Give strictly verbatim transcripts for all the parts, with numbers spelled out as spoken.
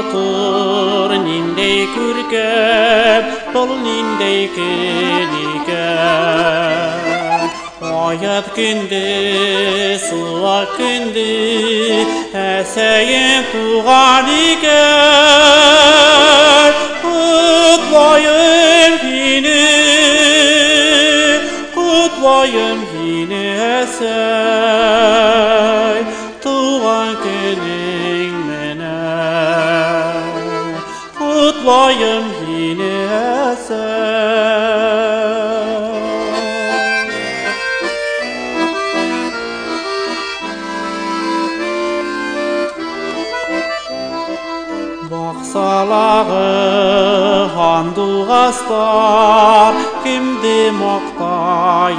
матур, ниндей күркәм, бұл ниндей кенекәм. Аят күнді, суық күнді, әсәйім туған екен. Құтлайым һине, құтлайым һине әсәй, туған күнің менән. Құтлайым һине әсәй. Бақсалағы андуғастар кімді мақтай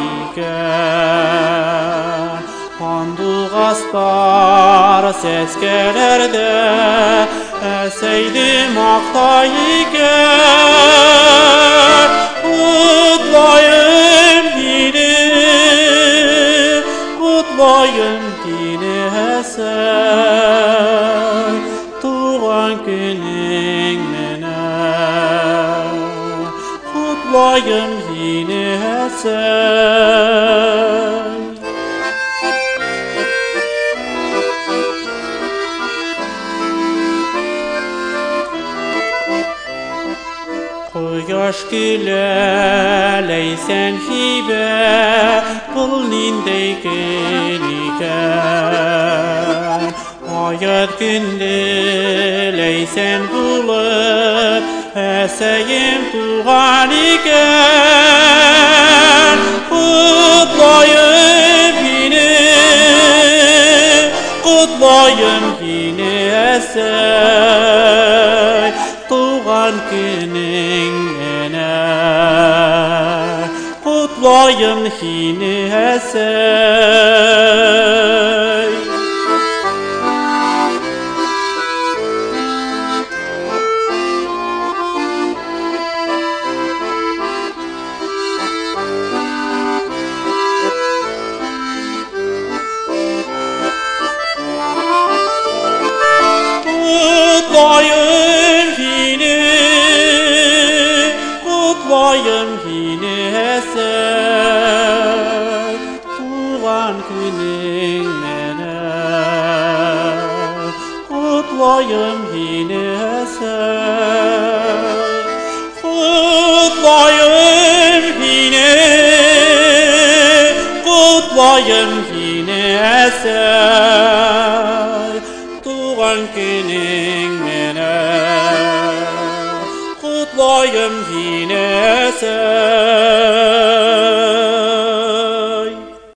екен. Андуғастар сәскелерді әсәйді мақтай екен. Құтлайым һине, құтлайым һине әсәй, туған күнің менән. Құтлайым һине әсәй. Құяш күләләйсән һибә, бұл ниндей көн икән. Аят күнді ләйсән булып, әсәйем туған екен. Құтлайым һине, құтлайым һине әсәй, туған күнің менән. Құтлайым һине әсәй. Құтлайым һине, құтлайым һине әсәй, туған күнің менән. Құтлайым һине әсәй, құтлайым һине, құтлайым һине әсәй, туған күнің менән. Құтлайым һине әсәй.